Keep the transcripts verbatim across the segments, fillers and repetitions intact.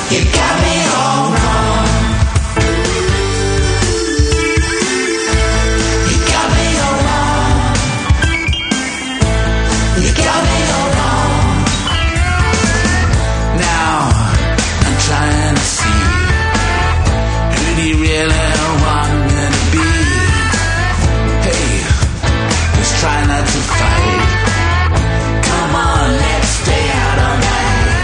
You got me all wrong. You got me all wrong. You got me all wrong. Now I'm trying to see who do you really want me to be. Hey, let's try not to fight. Come on, let's stay out all night.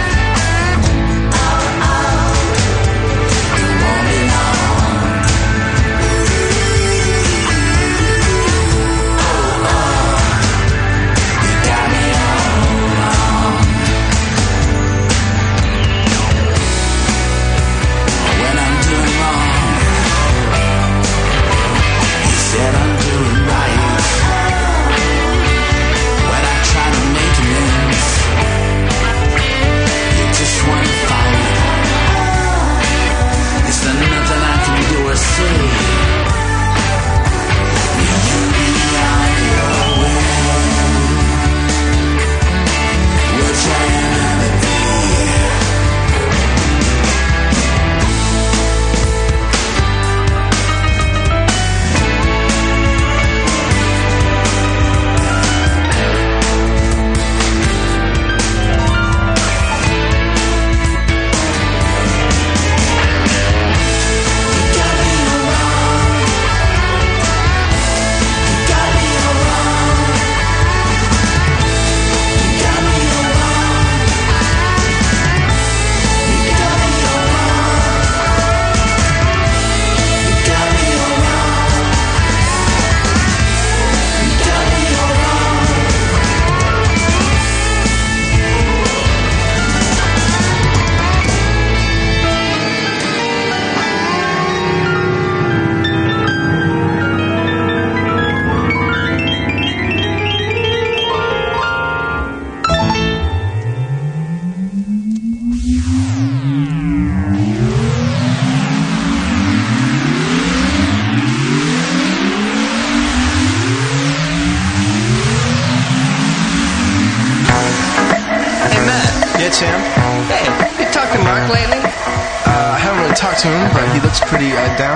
Sam? Hey, you talked to Mark lately? Uh, I haven't really talked to him, but he looks pretty uh, down.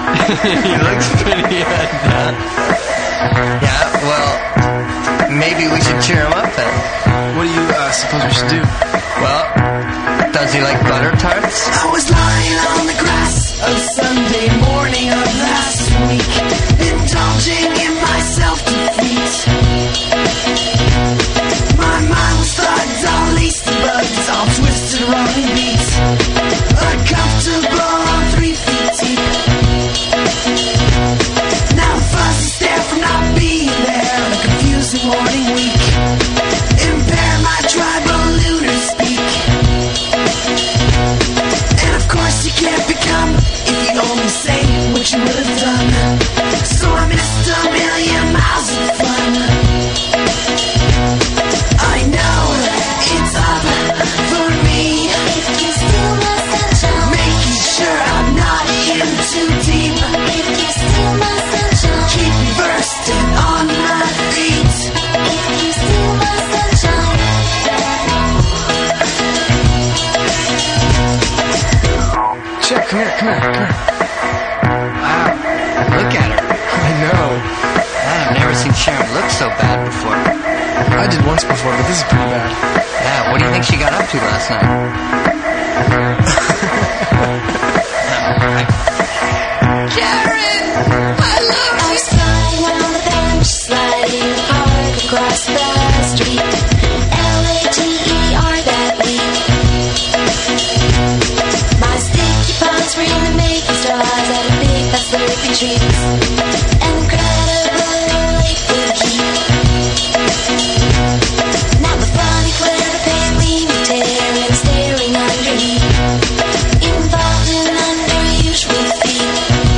He looks pretty uh, down. Yeah, well, maybe we should cheer him up then. What do you uh, suppose we should do? Well, does he like butter tarts? I was lying on the grass a Sunday morning of last week, indulging in my self-defeat. My mind was thugged, all laced and bugs, all twisted, wrong beats. Uncomfortable on three feet deep. Now a fuzzy stare from not being there, a confusing morning week. Impair my tribal lunar speak. And of course you can't become if you only say what you would have done. So I missed a million miles of fun. I know it's up for me. If you steal my sunshine, making sure I'm not in too deep. If you steal my sunshine, keep me bursting on my feet. If you steal my sunshine. Check, come here, come here, come here. Wow, look at her. I know. I've never seen Sharon look so bad before. I did once before, but this is pretty bad. Yeah, what do you think she got up to last night? Sharon! I love you! I was flying on the bench, sliding hard across the street. L A T E R that week. My sticky palms were in the making straws at a big fast slurping treats. Incredibly late for the keep. Now the funny clever pale leaning tear and staring underneath. Involved in unusual feet.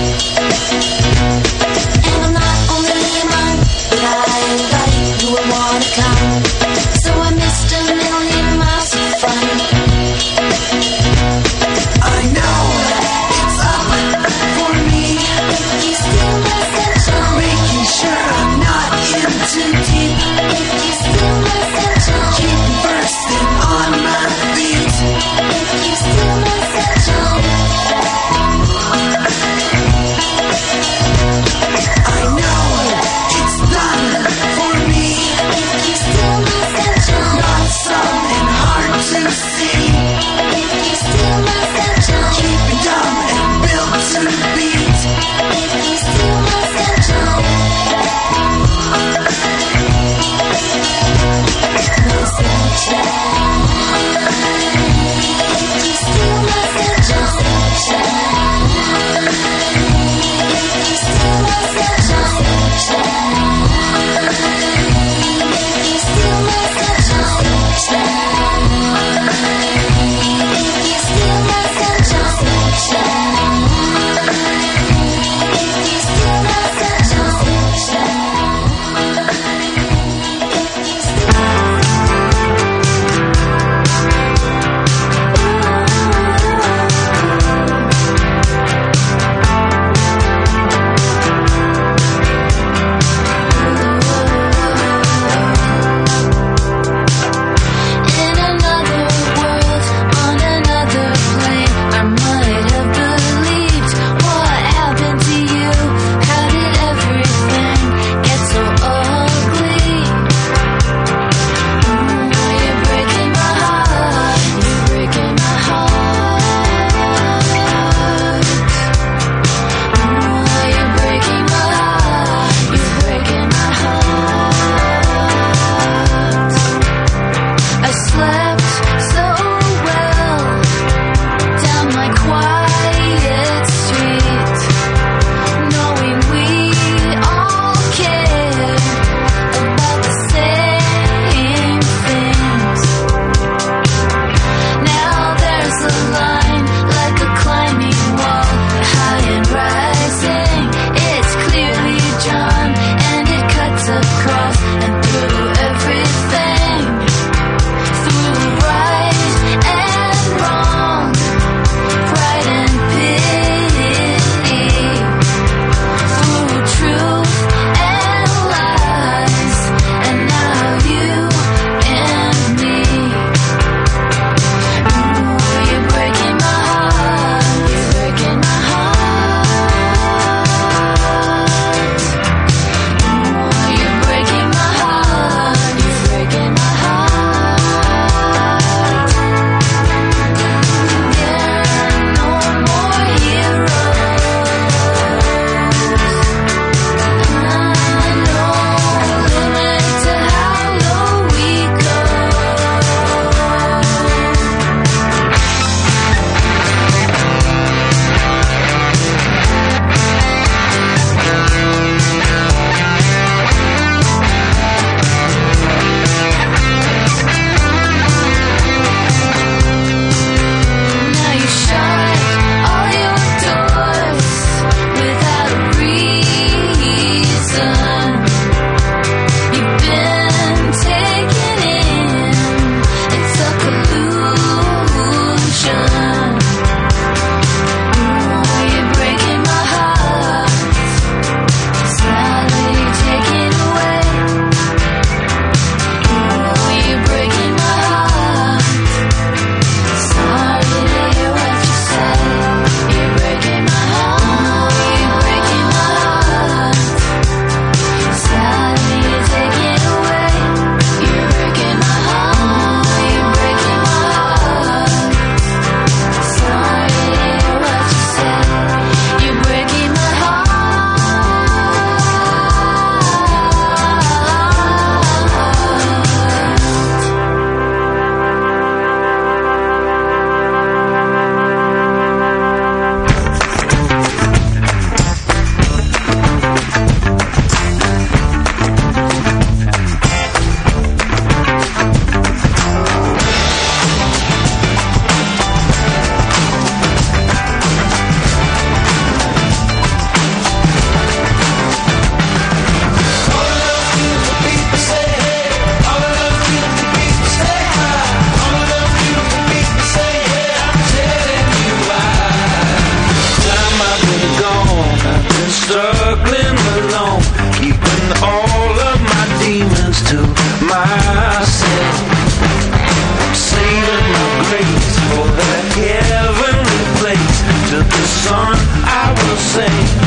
And I'm not only a monk, but I invite you will wanna come. So I missed a million miles of fun. I know it's up for me. If you steal my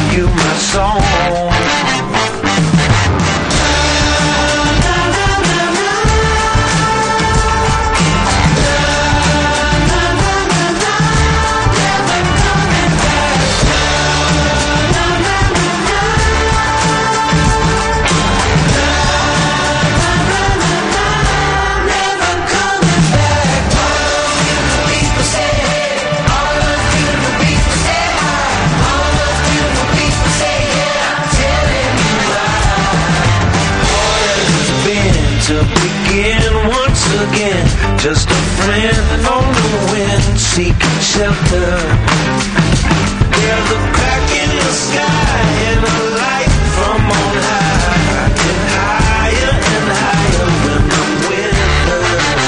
you my song. To begin once again, just a friend on the wind, seeking shelter. There's a crack in the sky and a light from on high, and higher and higher when I'm with her.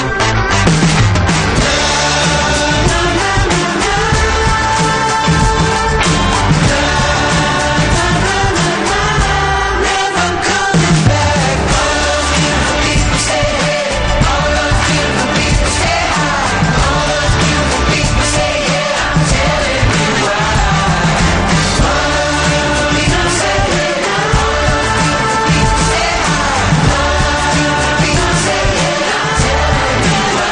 Never coming back. People say, all those beautiful people say hi. All those beautiful people say yeah. I'm telling you why. All those beautiful people say yeah. All those beautiful people say hi. All those beautiful people say yeah. I'm telling you why.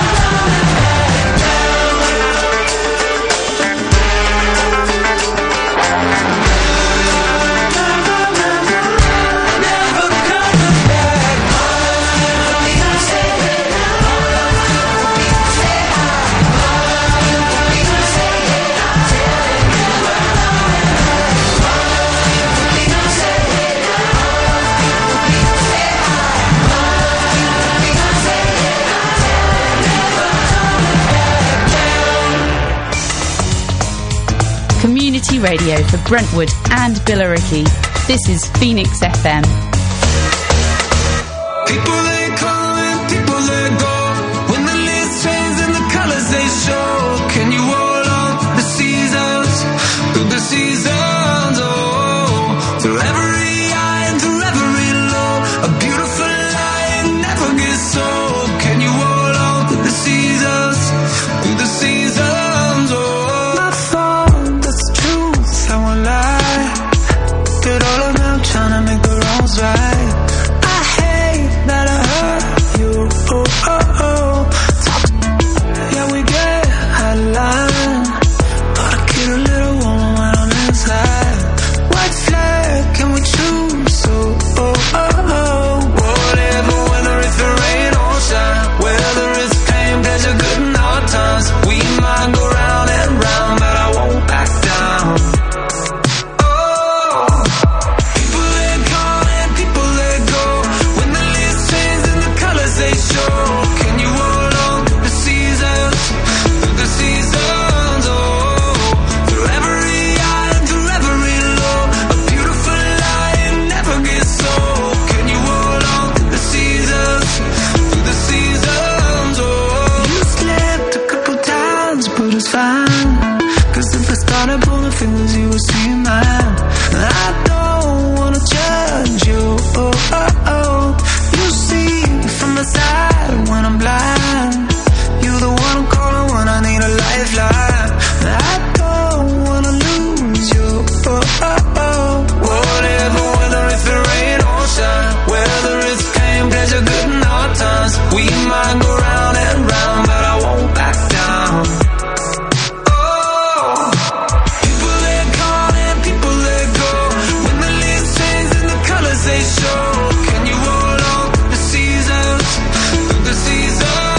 Never coming back. All those beautiful people say yeah. All those beautiful people say hi. All those beautiful people say yeah. I'm telling you why. All those beautiful people say yeah. All those beautiful people say hi. All those beautiful people say yeah. I'm telling you why. Community radio for Brentwood and Billericay. This is Phoenix F M. People they come and people they go. When the leaves change and the colors they show. Can you hold on to the seasons? Through the seasons, oh. Through every high and through every low. A beautiful lie never gets old. Can you hold on to the seasons? Through the seasons, oh. My fault, that's the truth, I won't lie. Did all of them trying to make the wrongs right. I hate that I hurt you. Oh, oh, oh. Talk, yeah, we get out of line. But I get a little warm when I'm inside. White flag, can we choose? Oh, oh, oh, oh. Whatever, whether it's the rain or shine. Whether it's pain, pleasure, good and hard times. We might go round and round, but I won't back down. Oh, people they come and people they go. When the leaves change and the colors they show. Can you hold on to the seasons? Through the seasons, oh. Through every high and through every low. A beautiful lie never gets old. Can you hold on to the seasons? Through the seasons, oh. You slipped a couple times, but it's fine. Cause if I started pulling fingers, you would see mine. I don't wanna judge you, oh, oh, oh. You see me from the side when I'm blind. You're the one I'm calling when I need a lifeline. I don't wanna lose you, oh, oh, oh. Whatever, whether it's the rain or shine. Whether it's pain, pleasure, good and hard times. We might go round and round, but I won't back down. Oh, people they come and people they go. When the leaves change and the colors they show. Can you hold on to the seasons? Through the seasons.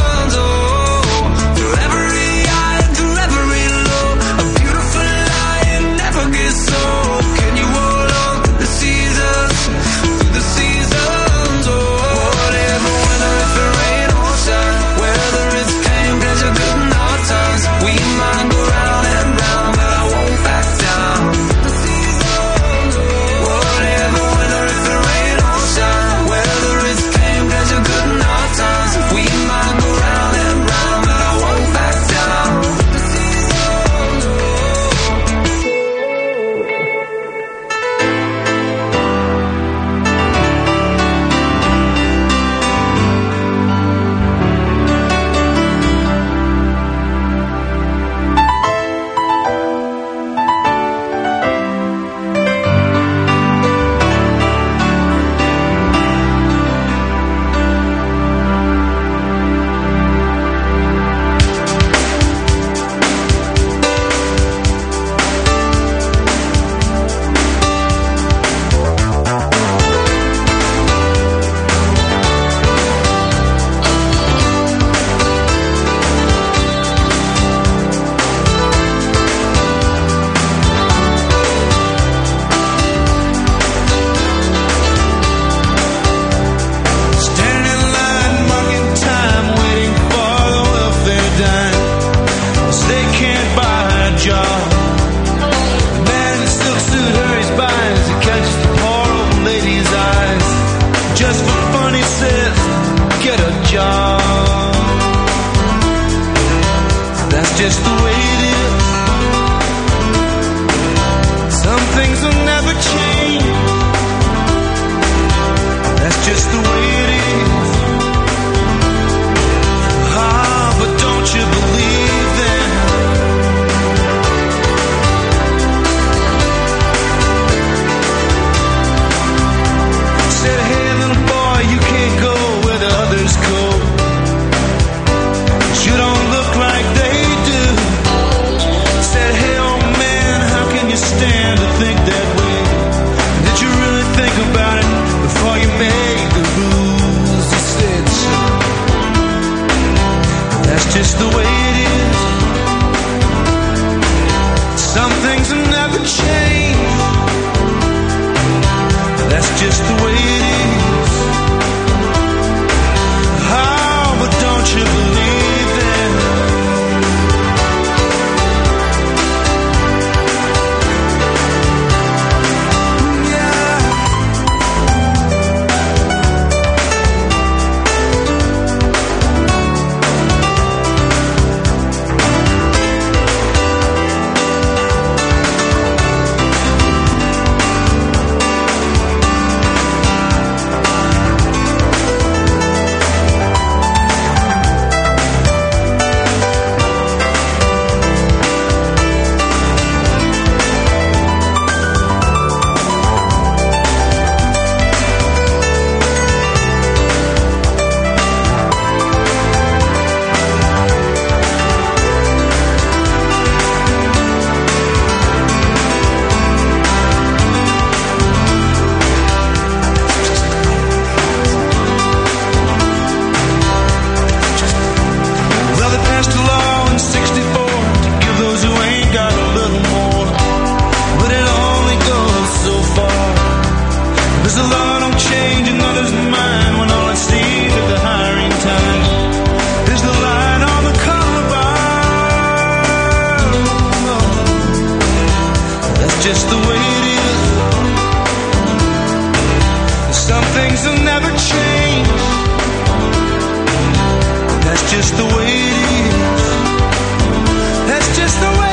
never change. That's just the way it is. Oh, but don't you believe it? Just the way it is. Some things will never change. That's just the way it is. That's just the way it is.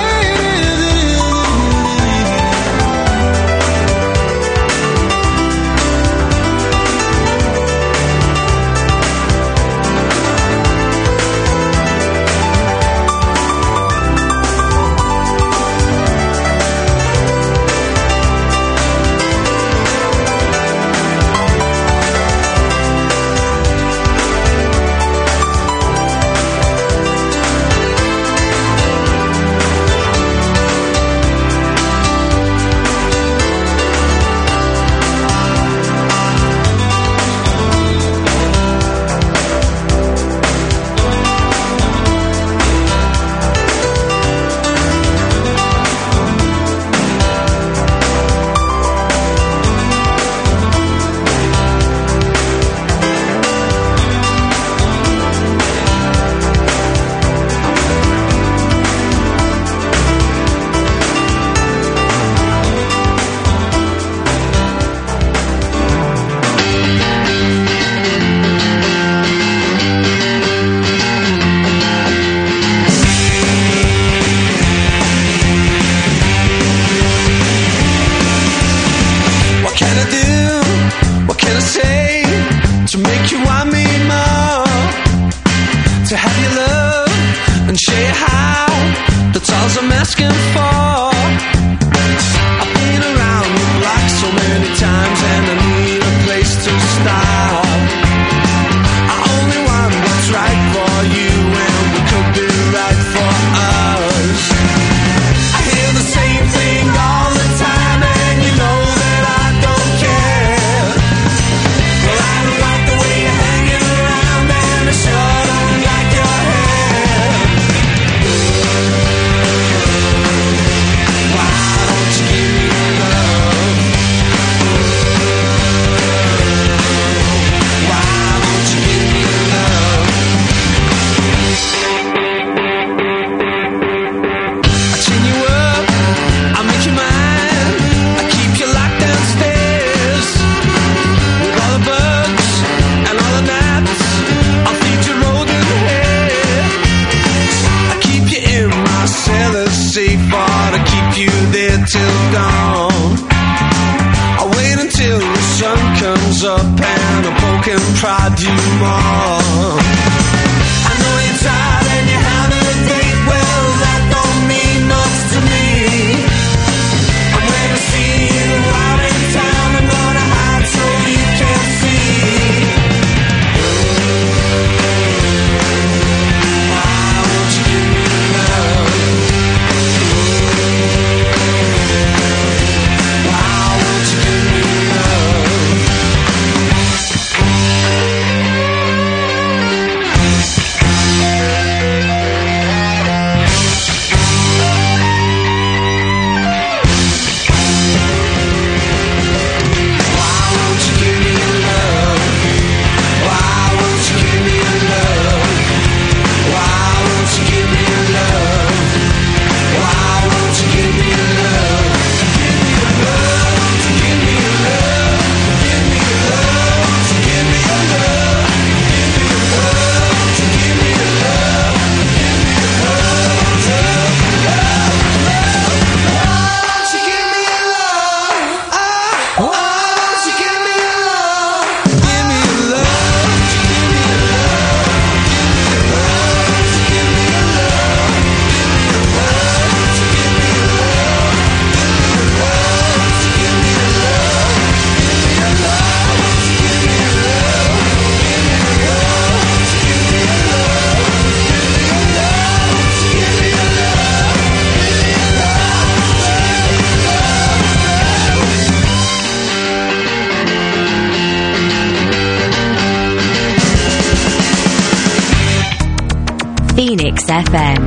Mix F M.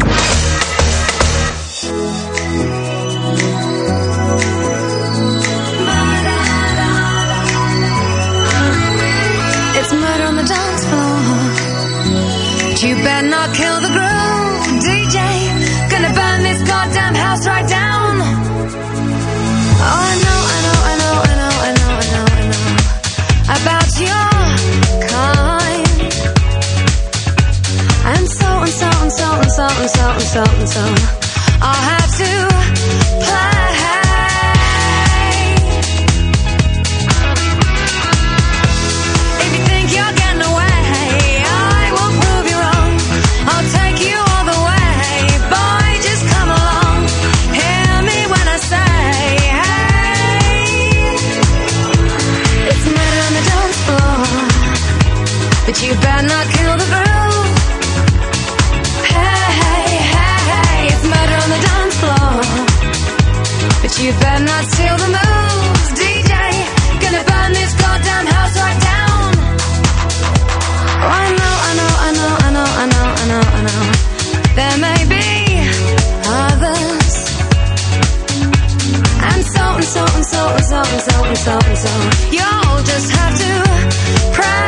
It's murder on the dance floor. But you better not kill the groove, D J. Gonna burn this goddamn house right down. Oh, I know, I know, I know, I know, I know, I know, I know about your kind. And so and so and so and so and so and so and so I'll have to play. If you think you're getting away, I will prove you wrong. I'll take you all the way. Boy, just come along. Hear me when I say, hey, it's murder on the dance floor. But you better not kill the groove. Hey, hey, hey, hey, it's murder on the dance floor. But you better not steal the moves, D J. Gonna burn this goddamn house right down. Oh, I know, I know, I know, I know, I know, I know, I know. There may be others. And so and so and so and so and so and so and so. You'll just have to pray.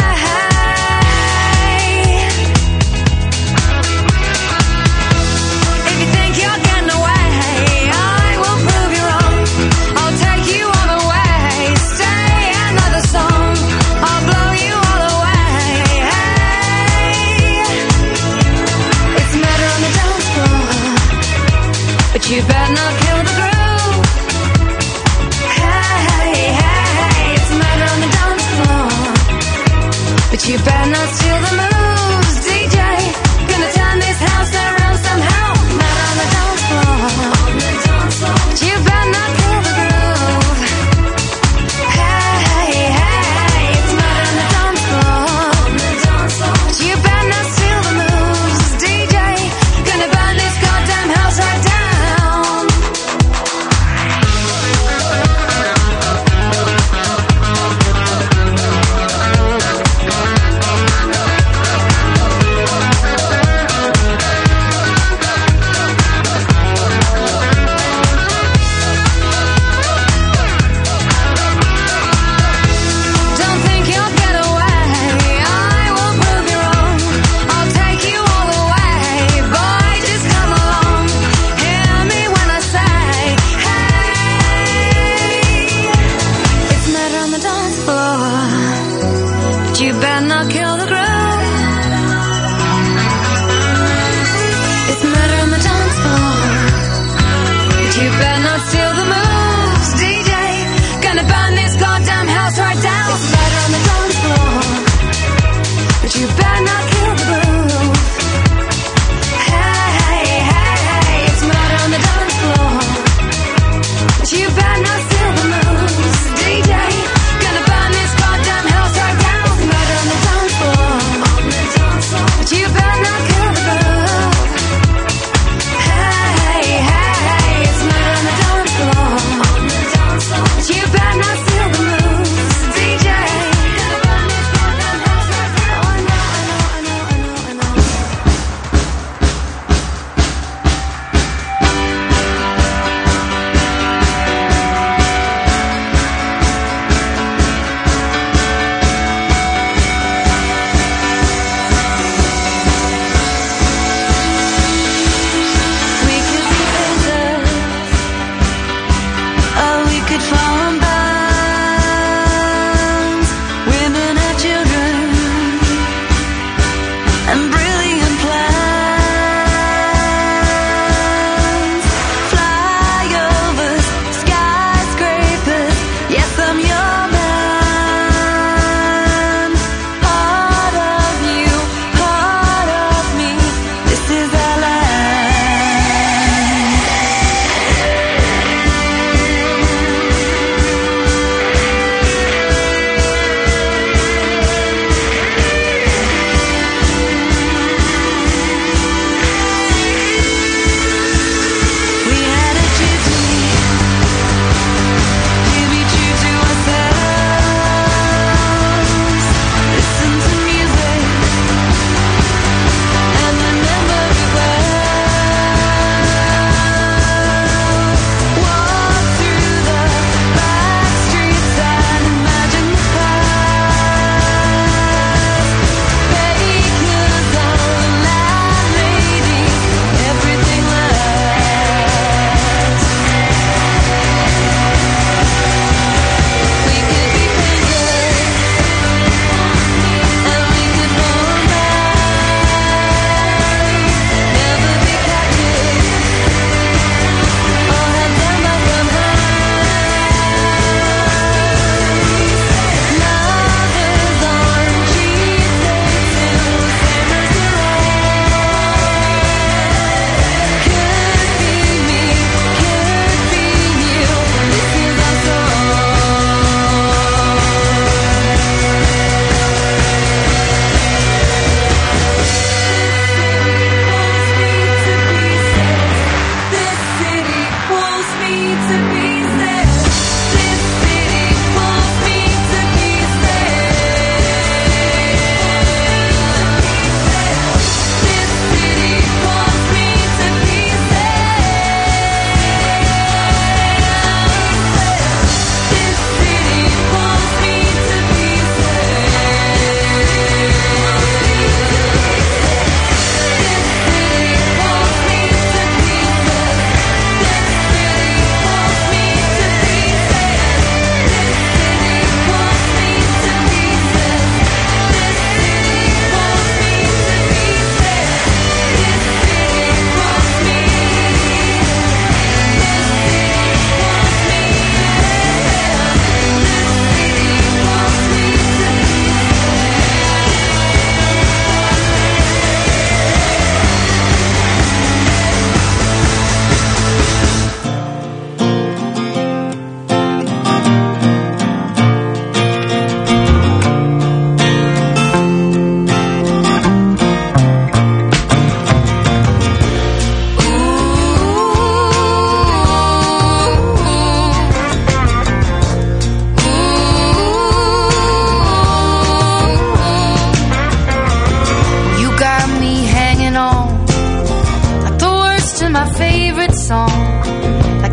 If you think you're getting away, I will prove you wrong. I'll take you all the way. Stay another song. I'll blow you all away. Hey, it's murder on the dance floor. But you better not kill the groove. Hey, hey, hey, it's murder on the dance floor. But you better not steal the moves, D J. Gonna turn this house around somehow. Murder on the dance floor. But you better not kill the groove. Hey, hey, hey, it's murder on the dance floor. But you better not steal the moves, D J. Gonna burn this goddamn house right down.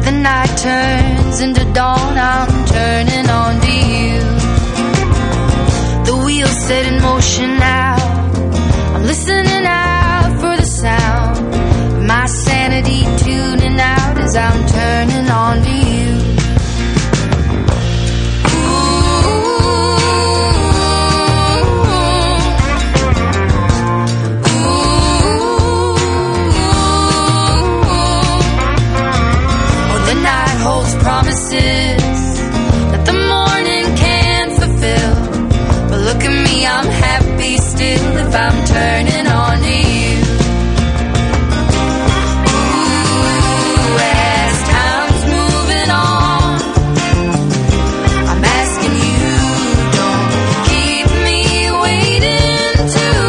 the night turns into dawn, I'm turning on to you. The wheels set in motion now, I'm listening out for the sound. My sanity tuning out as I'm turning on to you. Promises that the morning can't fulfill, but look at me, I'm happy still if I'm turning on to you. Ooh, as time's moving on, I'm asking you, don't keep me waiting too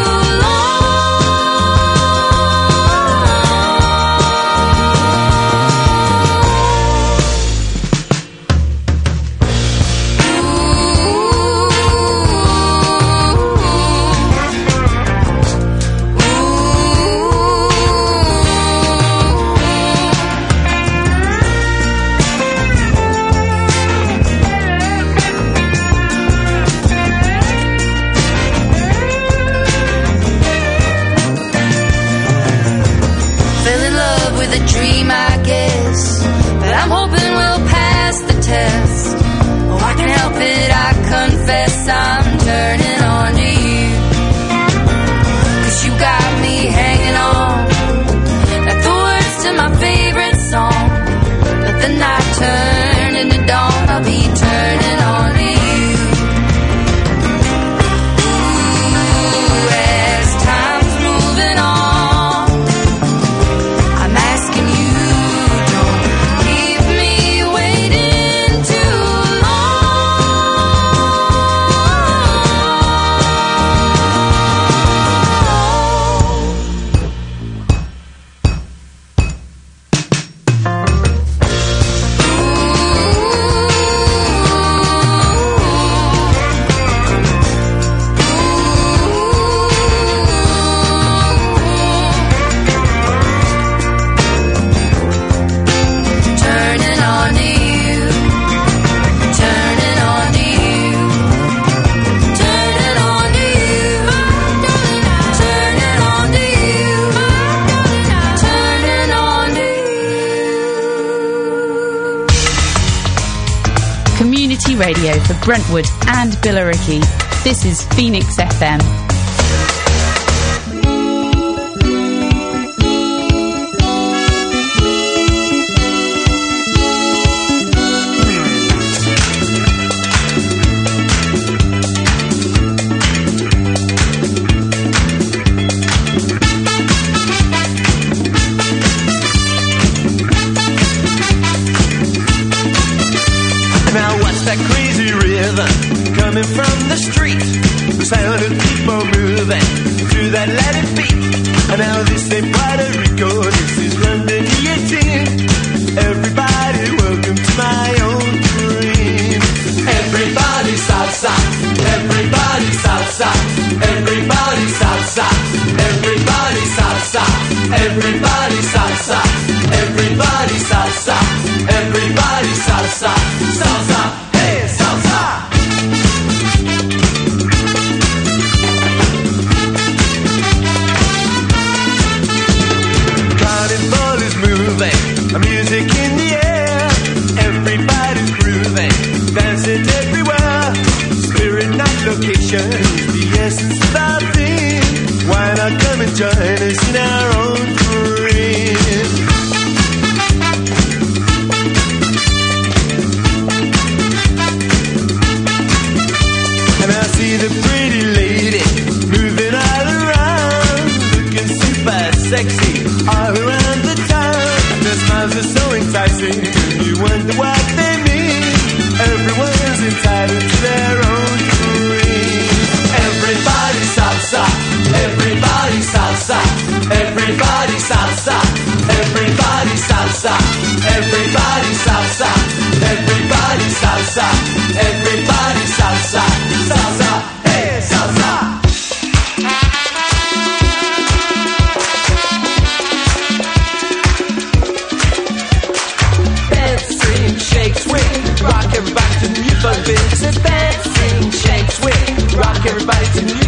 Radio for Brentwood and Billericay. This is Phoenix F M. Coming from the street, the sound of people moving to that Latin beat. And now this ain't Puerto Rico, this is London E eighteen. Everybody, welcome to my own dream. Everybody salsa, everybody salsa, everybody salsa, everybody salsa, everybody salsa, everybody salsa, everybody salsa, salsa, hey salsa. Music in the air, everybody's grooving, dancing everywhere. Spirit night location is the essence of our thing. Why not come and join us in our own dream? And I see the pretty lady moving all around, looking super sexy all around the town. Their smiles are so enticing, you wonder what they mean. Everyone's entitled to their own dream. Everybody salsa, everybody salsa, everybody salsa, everybody salsa, everybody salsa, everybody salsa, everybody salsa, salsa, hey salsa.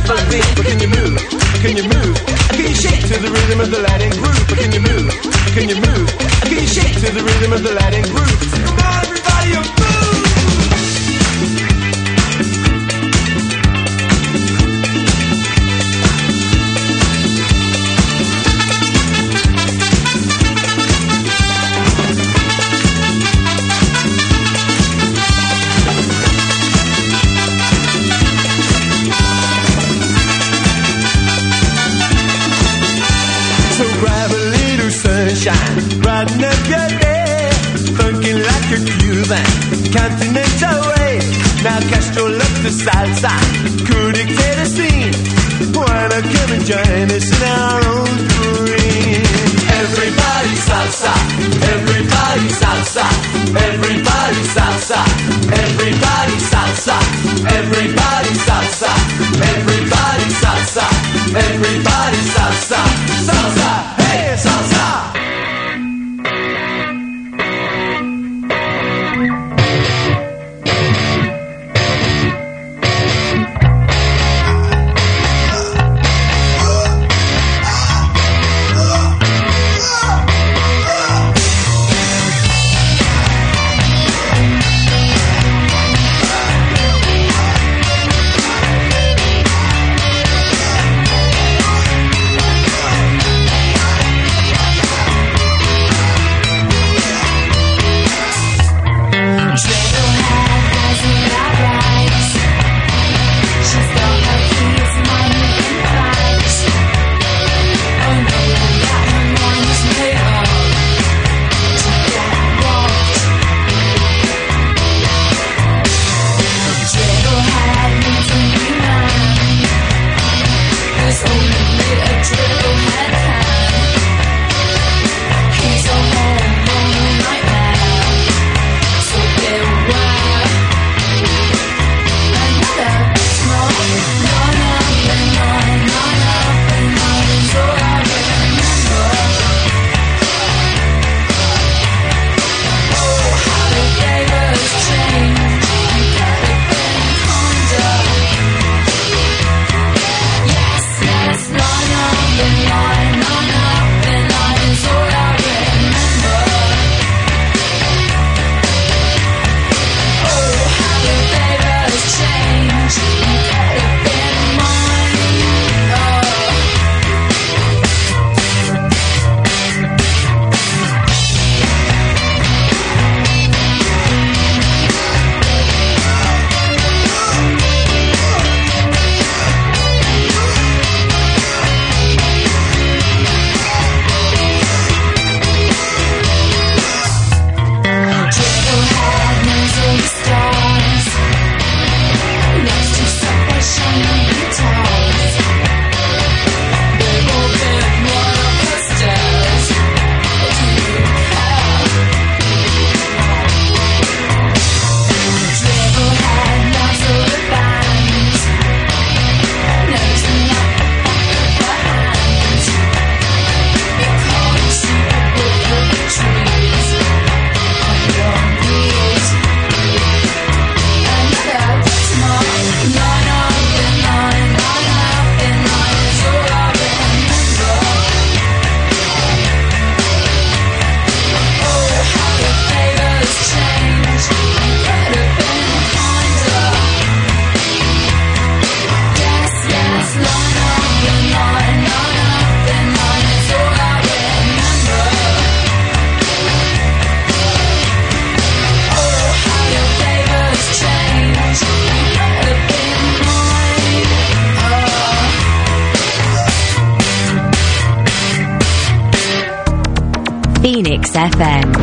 people think, but can you move? Can you move? Can you shake to the rhythm of the Latin groove? But can you move? Can you move? Can you shake to the rhythm of the Latin groove? Come on, everybody, you move! Brighten up your day, funkin' like a Cuban, continental way. Now Castro love the salsa, could dictate a scene. Why not come and join us in our own dream? Everybody salsa, everybody salsa, everybody salsa, everybody salsa, everybody salsa, everybody salsa, everybody salsa, salsa, hey salsa. Phoenix F M.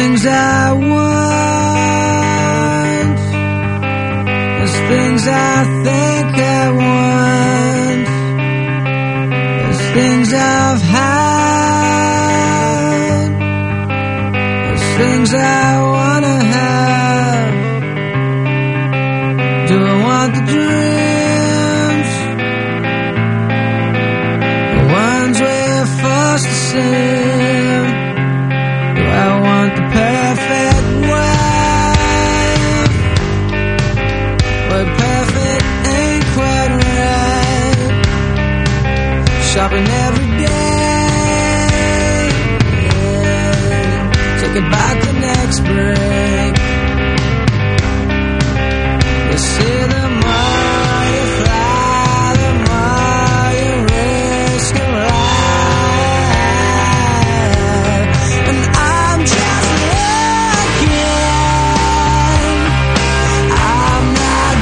things I want. There's things I think I want. There's things I've had. There's things I wanna have. Do I want the dreams? The ones we're forced to see? Do I want the perfect wife? But perfect ain't quite right. Shopping every day, yeah. Take it back the next break. They say the more you fly, the more you risk your life. And I'm just looking, I'm not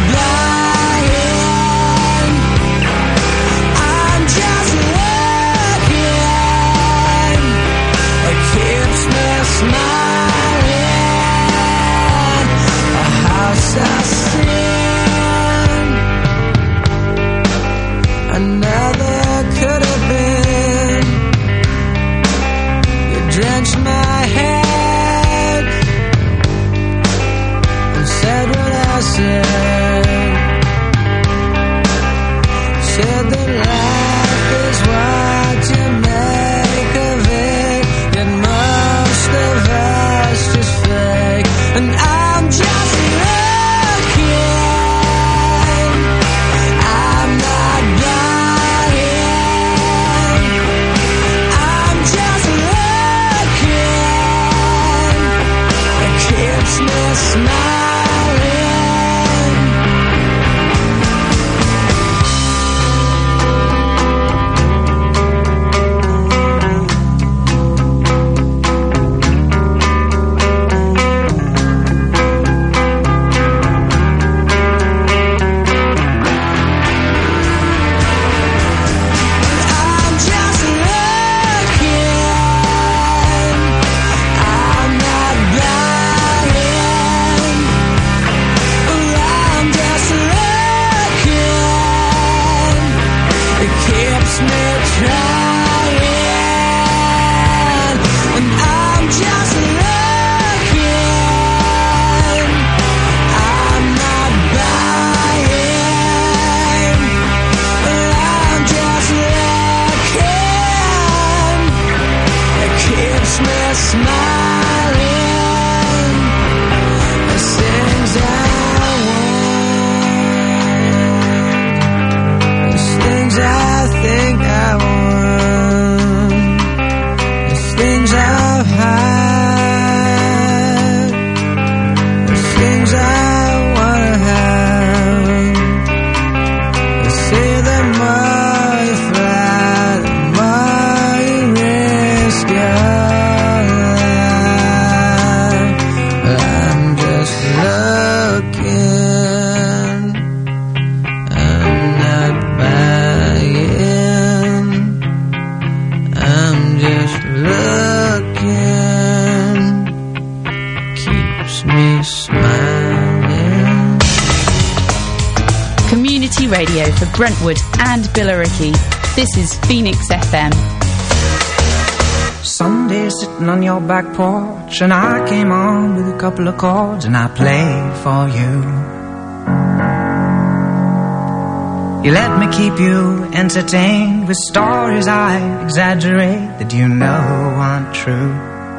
blind. I'm just looking, it keeps me smiling. A house I see, another could have been. You drenched my head and said what I said. Said that life is what you make of it. Yet most of us just fake. And I'm just looking, I'm not blind. I'm just looking, it keeps me smiling. I'm just looking, I'm not blind. I'm just looking, it keeps me trying. And I'm just looking, I'm not buying. I'm just looking, it keeps me smiling. There's things I want. There's things I think I want. There's things I've had. There's things I wanna have. They say the more you fly, the more you risk your life. I'm just looking, I'm not buying. I'm just looking, keeps me smiling. Community radio for Brentwood and Billericay. This is Phoenix F M. Someday sitting on your back porch, and I came on with a couple of chords, and I played for you. You let me keep you entertained with stories I exaggerate that you know aren't true.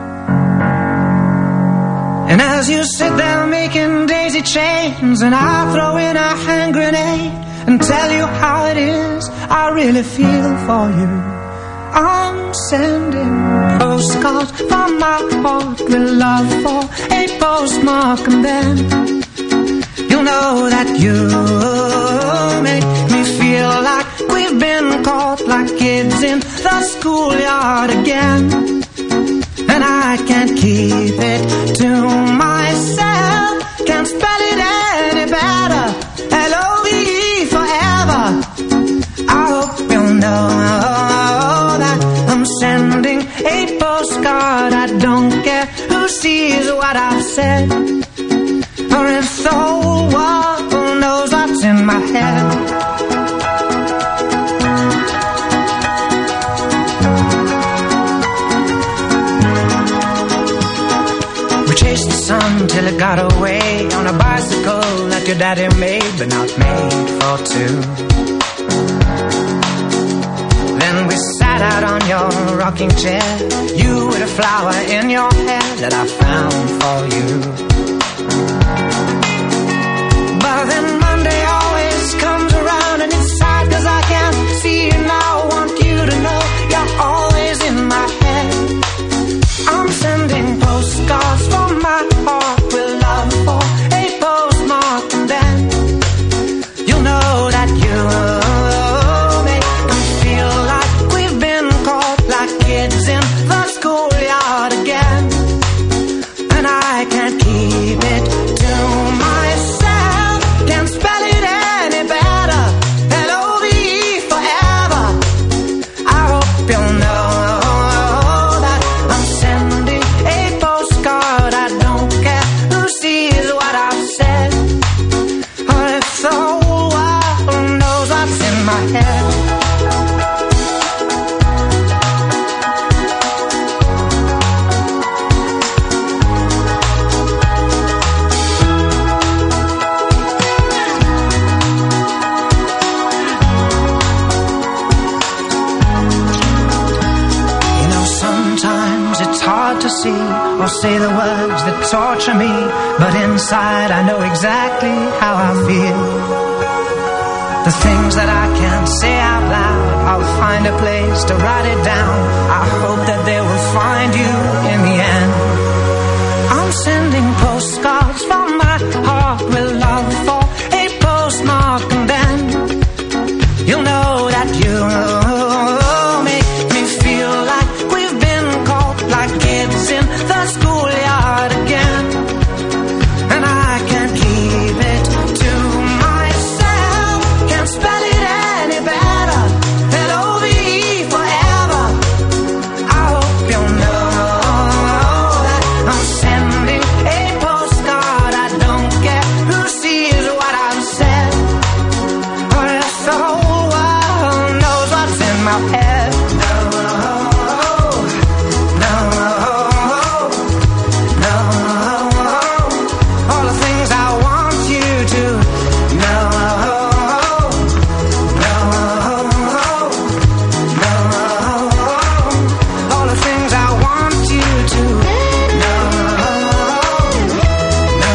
And as you sit there making daisy chains, and I throw in a hand grenade and tell you how it is I really feel for you. I'm sending postcards from my heart with love for a postmark, and then you'll know that you make me feel like we've been caught like kids in the schoolyard again. And I can't keep it to myself, can't spell it any better. L O V E forever. I hope you'll know that I'm sending a postcard. I don't care who sees sees what I've said, or if the whole world knows what's in my head. We chased the sun till it got away on a bicycle that your daddy made, but not made for two. Then we sat out on your rocking chair, you with a flower in your hair that I found for you. But then Monday always comes around and it's sad cause I can't see you now. I want you to know you're always in my head. I'm sending postcards from my heart with love for a postmark, and then you'll know that you make me feel like we've been caught like kids in the schoolyard again. And I can't keep it to myself, can't spell it any better, L O V E forever. I hope you'll know that I'm sending a postcard. I don't care who sees what I've said, or if the whole world knows what's in my head. You know, sometimes it's hard to see or say the words that torture me, but inside I know exactly how I feel. The things that I can't say out loud, I'll find a place to write it down. I hope that they will find you in the end. I'm sending postcards from my heart with love for a postmark, and then you'll know that you make me feel like we've been caught like kids in the schoolyard again. And I can't keep it to myself, can't spell it any better, L O V E forever. I hope you'll know that I'm sending a postcard. I don't care who sees what I've said, or if the whole world knows what's in my head. No, no, no. All the things I want you to know. No, no. All the things I want you to know. No,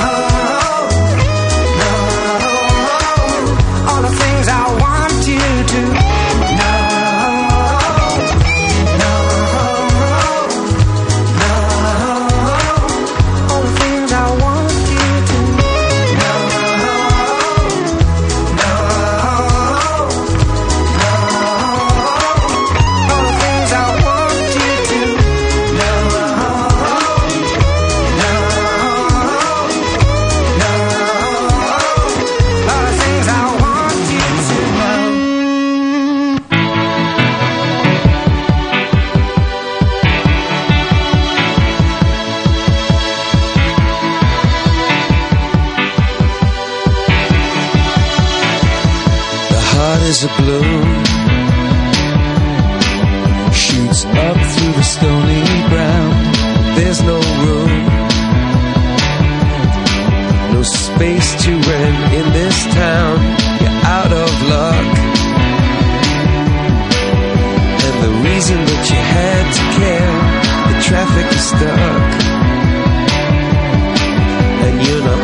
no. All the things I want you to know. No, no. All the things I want you to know. No, no. All the things I want you to know. No, no. All the things I want you to know. The heart is a balloon, shoots up through the stony ground. There's no room, no space to rent in this town. You're out of luck, and the reason that you had to care, the traffic is stuck, and you're not